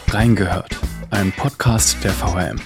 Reingehört, ein Podcast der VRM.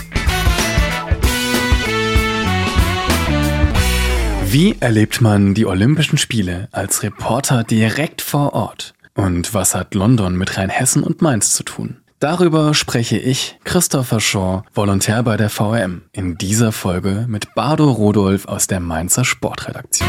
Wie erlebt man die Olympischen Spiele als Reporter direkt vor Ort? Und was hat London mit Rheinhessen und Mainz zu tun? Darüber spreche ich, Christopher Shaw, Volontär bei der VRM, in dieser Folge mit Bardo Rudolph aus der Mainzer Sportredaktion.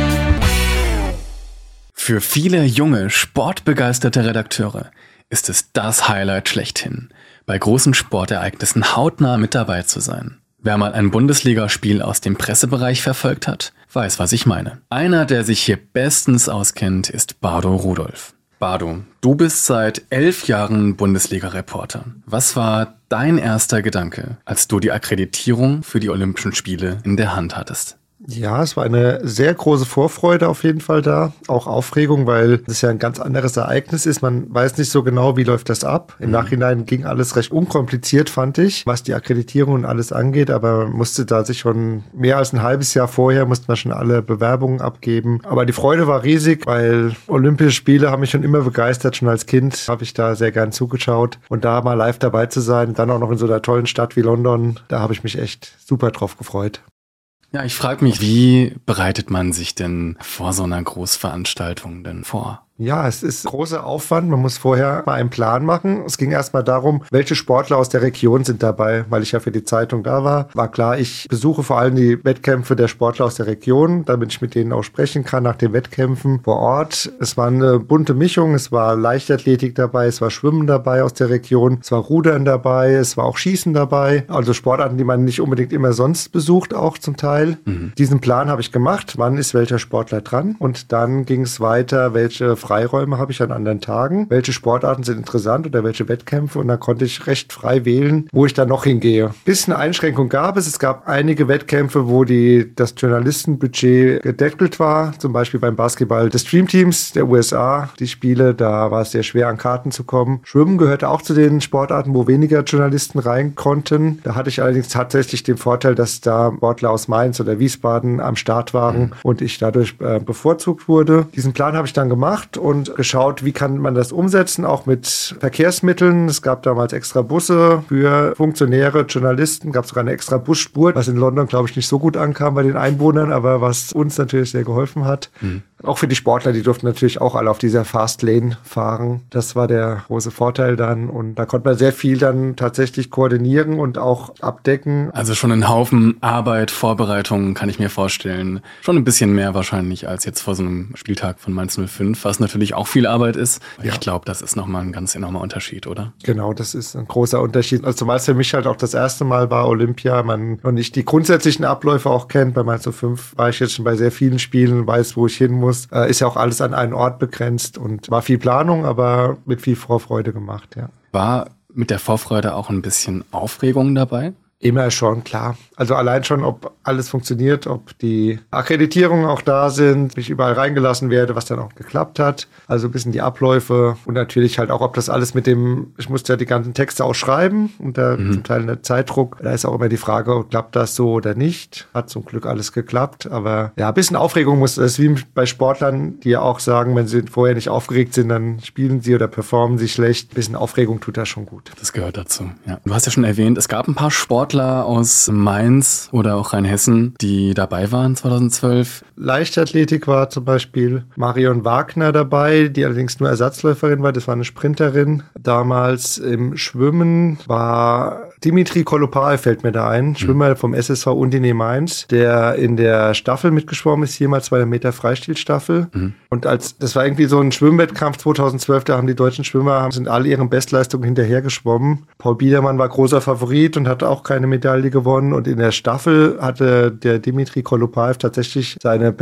Für viele junge, sportbegeisterte Redakteure ist es das Highlight schlechthin, bei großen Sportereignissen hautnah mit dabei zu sein. Wer mal ein Bundesligaspiel aus dem Pressebereich verfolgt hat, weiß, was ich meine. Einer, der sich hier bestens auskennt, ist Bardo Rudolph. Bardo, du bist seit 11 Jahren Bundesliga-Reporter. Was war dein erster Gedanke, als du die Akkreditierung für die Olympischen Spiele in der Hand hattest? Ja, es war eine sehr große Vorfreude auf jeden Fall da. Auch Aufregung, weil es ja ein ganz anderes Ereignis ist. Man weiß nicht so genau, wie läuft das ab. Im Nachhinein ging alles recht unkompliziert, fand ich, was die Akkreditierung und alles angeht. Aber man musste da sich schon mehr als ein halbes Jahr vorher, mussten wir schon alle Bewerbungen abgeben. Aber die Freude war riesig, weil Olympische Spiele haben mich schon immer begeistert. Schon als Kind habe ich da sehr gern zugeschaut. Und da mal live dabei zu sein, dann auch noch in so einer tollen Stadt wie London, da habe ich mich echt super drauf gefreut. Ja, ich frage mich, wie bereitet man sich denn vor so einer Großveranstaltung denn vor? Ja, es ist großer Aufwand. Man muss vorher mal einen Plan machen. Es ging erstmal darum, welche Sportler aus der Region sind dabei, weil ich ja für die Zeitung da war. War klar, ich besuche vor allem die Wettkämpfe der Sportler aus der Region, damit ich mit denen auch sprechen kann nach den Wettkämpfen vor Ort. Es war eine bunte Mischung. Es war Leichtathletik dabei, es war Schwimmen dabei aus der Region, es war Rudern dabei, es war auch Schießen dabei. Also Sportarten, die man nicht unbedingt immer sonst besucht, auch zum Teil. Diesen Plan habe ich gemacht. Wann ist welcher Sportler dran? Und dann ging es weiter, welche Freiräume habe ich an anderen Tagen, welche Sportarten sind interessant oder welche Wettkämpfe, und dann konnte ich recht frei wählen, wo ich dann noch hingehe. Bisschen Einschränkung gab es. Es gab einige Wettkämpfe, wo das Journalistenbudget gedeckelt war, zum Beispiel beim Basketball des Dreamteams der USA. Die Spiele, da war es sehr schwer, an Karten zu kommen. Schwimmen gehörte auch zu den Sportarten, wo weniger Journalisten rein konnten. Da hatte ich allerdings tatsächlich den Vorteil, dass da Sportler aus Mainz oder Wiesbaden am Start waren und ich dadurch bevorzugt wurde. Diesen Plan habe ich dann gemacht und geschaut, wie kann man das umsetzen, auch mit Verkehrsmitteln. Es gab damals extra Busse für Funktionäre, Journalisten, gab sogar eine extra Busspur, was in London, glaube ich, nicht so gut ankam bei den Einwohnern, aber was uns natürlich sehr geholfen hat. Auch für die Sportler, die durften natürlich auch alle auf dieser Fast Lane fahren. Das war der große Vorteil dann, und da konnte man sehr viel dann tatsächlich koordinieren und auch abdecken. Also schon ein Haufen Arbeit, Vorbereitungen, kann ich mir vorstellen. Schon ein bisschen mehr wahrscheinlich als jetzt vor so einem Spieltag von Mainz 05, was natürlich auch viel Arbeit ist. Ja. Ich glaube, das ist nochmal ein ganz enormer Unterschied, oder? Genau, das ist ein großer Unterschied. Also zumal es für mich halt auch das erste Mal war Olympia, man noch nicht die grundsätzlichen Abläufe auch kennt. Bei Mainz 05 war ich jetzt schon bei sehr vielen Spielen, weiß, wo ich hin muss. Ist ja auch alles an einen Ort begrenzt und war viel Planung, aber mit viel Vorfreude gemacht, ja. War mit der Vorfreude auch ein bisschen Aufregung dabei? Immer schon, klar. Also allein schon, ob alles funktioniert, ob die Akkreditierungen auch da sind, ich überall reingelassen werde, was dann auch geklappt hat. Also ein bisschen die Abläufe und natürlich halt auch, ob das alles ich musste ja die ganzen Texte auch schreiben, unter zum Teil einer Zeitdruck. Da ist auch immer die Frage, klappt das so oder nicht? Hat zum Glück alles geklappt, aber ja, ein bisschen Aufregung das ist wie bei Sportlern, die ja auch sagen, wenn sie vorher nicht aufgeregt sind, dann spielen sie oder performen sie schlecht. Ein bisschen Aufregung tut das schon gut. Das gehört dazu, ja. Du hast ja schon erwähnt, es gab ein paar Sportler aus Mainz oder auch Rheinhessen, die dabei waren 2012. Leichtathletik war zum Beispiel Marion Wagner dabei, die allerdings nur Ersatzläuferin war. Das war eine Sprinterin. Damals im Schwimmen war Dimitri Kolopaev, fällt mir da ein, Schwimmer vom SSV Undine Mainz, der in der Staffel mitgeschwommen ist, jemals 200 Meter Freistilstaffel. Und das war irgendwie so ein Schwimmwettkampf 2012, da haben die deutschen Schwimmer, sind alle ihren Bestleistungen hinterhergeschwommen. Paul Biedermann war großer Favorit und hatte auch keine Medaille gewonnen, und in der Staffel hatte der Dimitri Kolopaev tatsächlich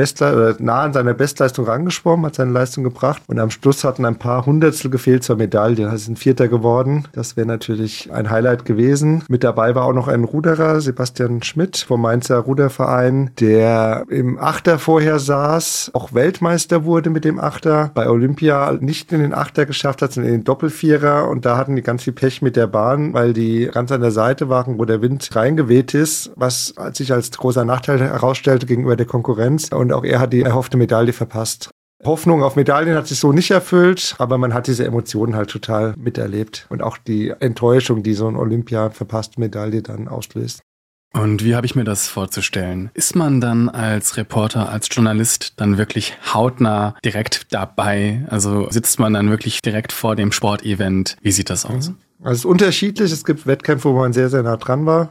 nah an seiner Bestleistung rangeschwommen, hat seine Leistung gebracht, und am Schluss hatten ein paar Hundertstel gefehlt zur Medaille. Also sind Vierter geworden. Das wäre natürlich ein Highlight gewesen. Mit dabei war auch noch ein Ruderer, Sebastian Schmidt vom Mainzer Ruderverein, der im Achter vorher saß, auch Weltmeister wurde mit dem Achter, bei Olympia nicht in den Achter geschafft hat, sondern in den Doppelvierer, und da hatten die ganz viel Pech mit der Bahn, weil die ganz an der Seite waren, wo der Wind reingeweht ist, was sich als großer Nachteil herausstellte gegenüber der Konkurrenz, und auch er hat die erhoffte Medaille verpasst. Hoffnung auf Medaillen hat sich so nicht erfüllt, aber man hat diese Emotionen halt total miterlebt und auch die Enttäuschung, die so ein Olympia verpasste Medaille dann auslöst. Und wie habe ich mir das vorzustellen? Ist man dann als Reporter, als Journalist dann wirklich hautnah direkt dabei? Also sitzt man dann wirklich direkt vor dem Sportevent? Wie sieht das aus? Also es ist unterschiedlich. Es gibt Wettkämpfe, wo man sehr, sehr nah dran war.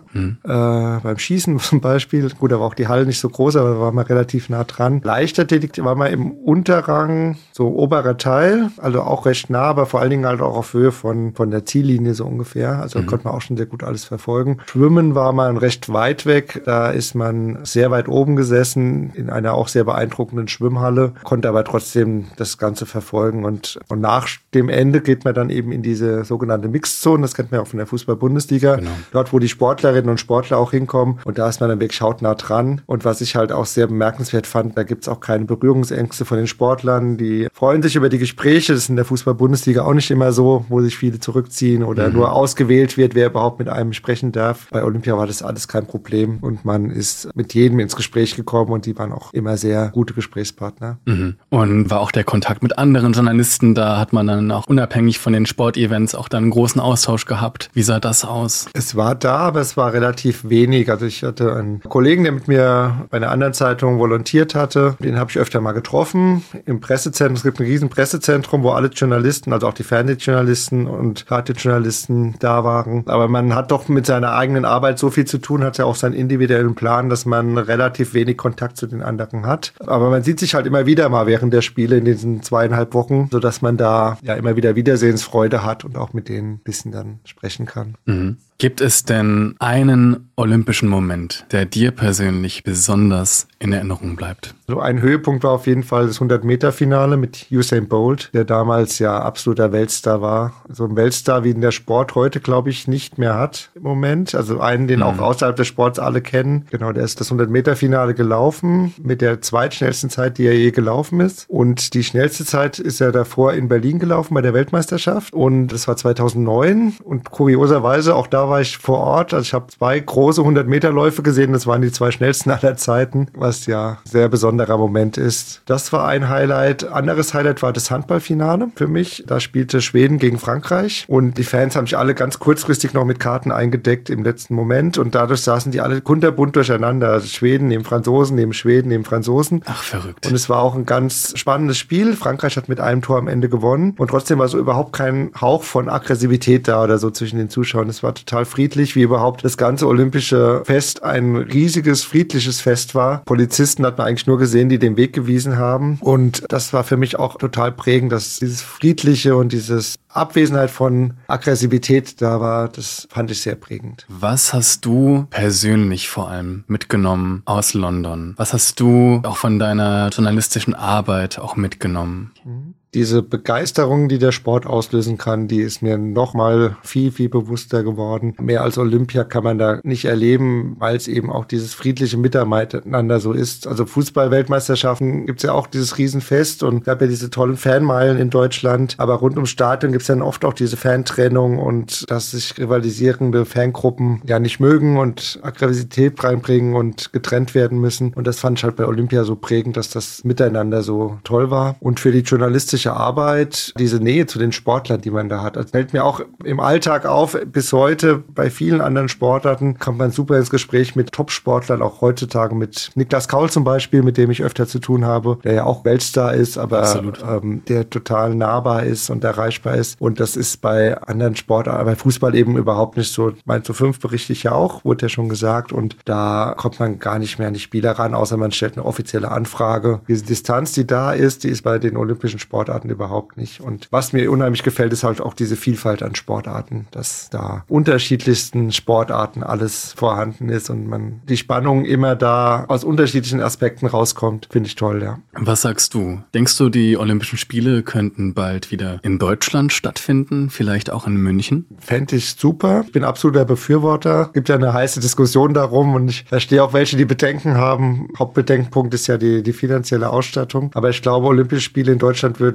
Beim Schießen zum Beispiel. Gut, da war auch die Halle nicht so groß, aber da war man relativ nah dran. Leichtathletik war man im Unterrang, so oberer Teil, also auch recht nah, aber vor allen Dingen halt auch auf Höhe von der Ziellinie so ungefähr. Also da konnte man auch schon sehr gut alles verfolgen. Schwimmen war man recht weit weg. Da ist man sehr weit oben gesessen, in einer auch sehr beeindruckenden Schwimmhalle, konnte aber trotzdem das Ganze verfolgen. Und nach dem Ende geht man dann eben in diese sogenannte Mixzone. Das kennt man ja auch von der Fußball-Bundesliga. Genau. Dort, wo die Sportlerinnen und Sportler auch hinkommen. Und da ist man dann wirklich hautnah dran. Und was ich halt auch sehr bemerkenswert fand, da gibt es auch keine Berührungsängste von den Sportlern. Die freuen sich über die Gespräche. Das ist in der Fußball-Bundesliga auch nicht immer so, wo sich viele zurückziehen oder nur ausgewählt wird, wer überhaupt mit einem sprechen darf. Bei Olympia war das alles kein Problem. Und man ist mit jedem ins Gespräch gekommen und die waren auch immer sehr gute Gesprächspartner. Und war auch der Kontakt mit anderen Journalisten, da hat man dann auch unabhängig von den Sportevents auch dann einen großen Austausch gehabt. Wie sah das aus? Es war da, aber es war relativ wenig. Also ich hatte einen Kollegen, der mit mir bei einer anderen Zeitung volontiert hatte. Den habe ich öfter mal getroffen im Pressezentrum. Es gibt ein riesen Pressezentrum, wo alle Journalisten, also auch die Fernsehjournalisten und Radiojournalisten da waren. Aber man hat doch mit seiner eigenen Arbeit so viel zu tun, hat ja auch seinen individuellen Plan, dass man relativ wenig Kontakt zu den anderen hat. Aber man sieht sich halt immer wieder mal während der Spiele in diesen 2,5 Wochen, sodass man da ja immer wieder Wiedersehensfreude hat und auch mit denen ein bisschen dann sprechen kann. Gibt es denn einen olympischen Moment, der dir persönlich besonders in Erinnerung bleibt? So ein Höhepunkt war auf jeden Fall das 100-Meter-Finale mit Usain Bolt, der damals ja absoluter Weltstar war. So ein Weltstar, wie ihn der Sport heute, glaube ich, nicht mehr hat im Moment. Also einen, den auch außerhalb des Sports alle kennen. Genau, der ist das 100-Meter-Finale gelaufen mit der zweitschnellsten Zeit, die er je gelaufen ist. Und die schnellste Zeit ist er davor in Berlin gelaufen bei der Weltmeisterschaft. Und das war 2009. Und kurioserweise, auch da war ich vor Ort. Also ich habe 2 große 100-Meter-Läufe gesehen. Das waren die 2 schnellsten aller Zeiten, was ja sehr besonderer Moment ist. Das war ein Highlight. Anderes Highlight war das Handballfinale für mich. Da spielte Schweden gegen Frankreich. Und die Fans haben sich alle ganz kurzfristig noch mit Karten eingedeckt im letzten Moment. Und dadurch saßen die alle kunterbunt durcheinander. Also Schweden neben Franzosen, neben Schweden, neben Franzosen. Ach, verrückt. Und es war auch ein ganz spannendes Spiel. Frankreich hat mit einem Tor am Ende gewonnen. Und trotzdem war so überhaupt kein Hauch von Aggressivität da oder so zwischen den Zuschauern. Es war total friedlich, wie überhaupt das ganze olympische Fest ein riesiges, friedliches Fest war. Polizisten hat man eigentlich nur gesehen, die den Weg gewiesen haben. Und das war für mich auch total prägend, dass dieses Friedliche und dieses Abwesenheit von Aggressivität da war. Das fand ich sehr prägend. Was hast du persönlich vor allem mitgenommen aus London? Was hast du auch von deiner journalistischen Arbeit auch mitgenommen? Diese Begeisterung, die der Sport auslösen kann, die ist mir nochmal viel, viel bewusster geworden. Mehr als Olympia kann man da nicht erleben, weil es eben auch dieses friedliche Miteinander so ist. Also Fußball-Weltmeisterschaften gibt's ja auch dieses Riesenfest und gab ja diese tollen Fanmeilen in Deutschland. Aber rund ums Stadion gibt's dann oft auch diese Fantrennung und dass sich rivalisierende Fangruppen ja nicht mögen und Aggressivität reinbringen und getrennt werden müssen. Und das fand ich halt bei Olympia so prägend, dass das Miteinander so toll war. Und für die journalistische Arbeit, diese Nähe zu den Sportlern, die man da hat. Das fällt mir auch im Alltag auf, bis heute bei vielen anderen Sportarten kommt man super ins Gespräch mit Top-Sportlern, auch heutzutage mit Niklas Kaul zum Beispiel, mit dem ich öfter zu tun habe, der ja auch Weltstar ist, aber der total nahbar ist und erreichbar ist. Und das ist bei anderen Sportarten, bei Fußball eben überhaupt nicht so. Mein zu 5 berichte ich ja auch, wurde ja schon gesagt. Und da kommt man gar nicht mehr an die Spieler ran, außer man stellt eine offizielle Anfrage. Diese Distanz, die da ist, die ist bei den olympischen Sportarten überhaupt nicht. Und was mir unheimlich gefällt, ist halt auch diese Vielfalt an Sportarten, dass da unterschiedlichsten Sportarten alles vorhanden ist und man die Spannung immer da aus unterschiedlichen Aspekten rauskommt. Finde ich toll, ja. Was sagst du? Denkst du, die Olympischen Spiele könnten bald wieder in Deutschland stattfinden? Vielleicht auch in München? Fände ich super. Ich bin absoluter Befürworter. Gibt ja eine heiße Diskussion darum und ich verstehe auch welche, die Bedenken haben. Hauptbedenkenpunkt ist ja die finanzielle Ausstattung. Aber ich glaube, Olympische Spiele in Deutschland würden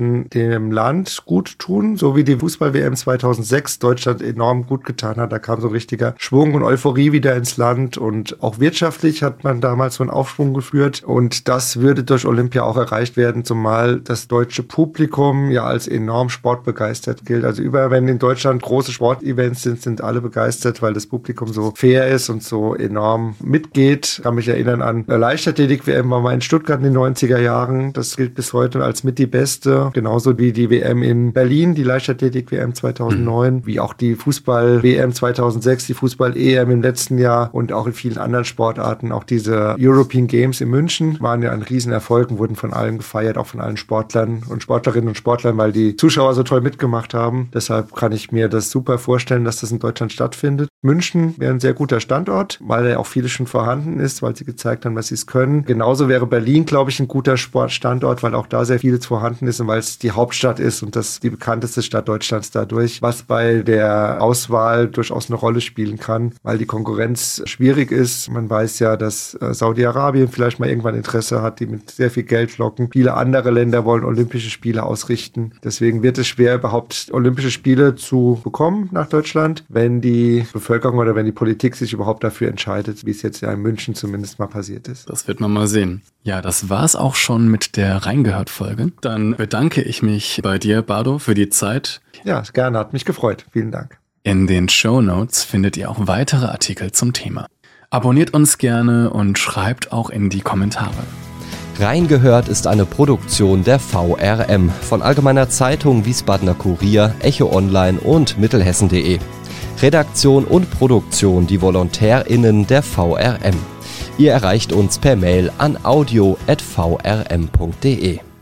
werden dem Land gut tun, so wie die Fußball-WM 2006 Deutschland enorm gut getan hat. Da kam so ein richtiger Schwung und Euphorie wieder ins Land und auch wirtschaftlich hat man damals so einen Aufschwung geführt und das würde durch Olympia auch erreicht werden, zumal das deutsche Publikum ja als enorm sportbegeistert gilt. Also wenn in Deutschland große Sportevents sind alle begeistert, weil das Publikum so fair ist und so enorm mitgeht. Ich kann mich erinnern an Leichtathletik-WM war mal in Stuttgart in den 90er Jahren. Das gilt bis heute als mit die beste. Genauso wie die WM in Berlin, die Leichtathletik-WM 2009, wie auch die Fußball-WM 2006, die Fußball-EM im letzten Jahr und auch in vielen anderen Sportarten. Auch diese European Games in München waren ja ein Riesenerfolg und wurden von allen gefeiert, auch von allen Sportlern und Sportlerinnen und Sportlern, weil die Zuschauer so toll mitgemacht haben. Deshalb kann ich mir das super vorstellen, dass das in Deutschland stattfindet. München wäre ein sehr guter Standort, weil ja auch vieles schon vorhanden ist, weil sie gezeigt haben, was sie es können. Genauso wäre Berlin, glaube ich, ein guter Sportstandort, weil auch da sehr vieles vorhanden ist und weil es die Hauptstadt ist und das die bekannteste Stadt Deutschlands dadurch, was bei der Auswahl durchaus eine Rolle spielen kann, weil die Konkurrenz schwierig ist. Man weiß ja, dass Saudi-Arabien vielleicht mal irgendwann Interesse hat, die mit sehr viel Geld locken. Viele andere Länder wollen Olympische Spiele ausrichten. Deswegen wird es schwer, überhaupt Olympische Spiele zu bekommen nach Deutschland, wenn die Bevölkerung oder wenn die Politik sich überhaupt dafür entscheidet, wie es jetzt ja in München zumindest mal passiert ist. Das wird man mal sehen. Ja, das war's auch schon mit der Reingehört-Folge. Dann bedanke ich mich bei dir, Bardo, für die Zeit. Ja, gerne, hat mich gefreut. Vielen Dank. In den Shownotes findet ihr auch weitere Artikel zum Thema. Abonniert uns gerne und schreibt auch in die Kommentare. Reingehört ist eine Produktion der VRM von Allgemeiner Zeitung, Wiesbadener Kurier, Echo Online und Mittelhessen.de. Redaktion und Produktion die VolontärInnen der VRM. Ihr erreicht uns per Mail an audio@vrm.de.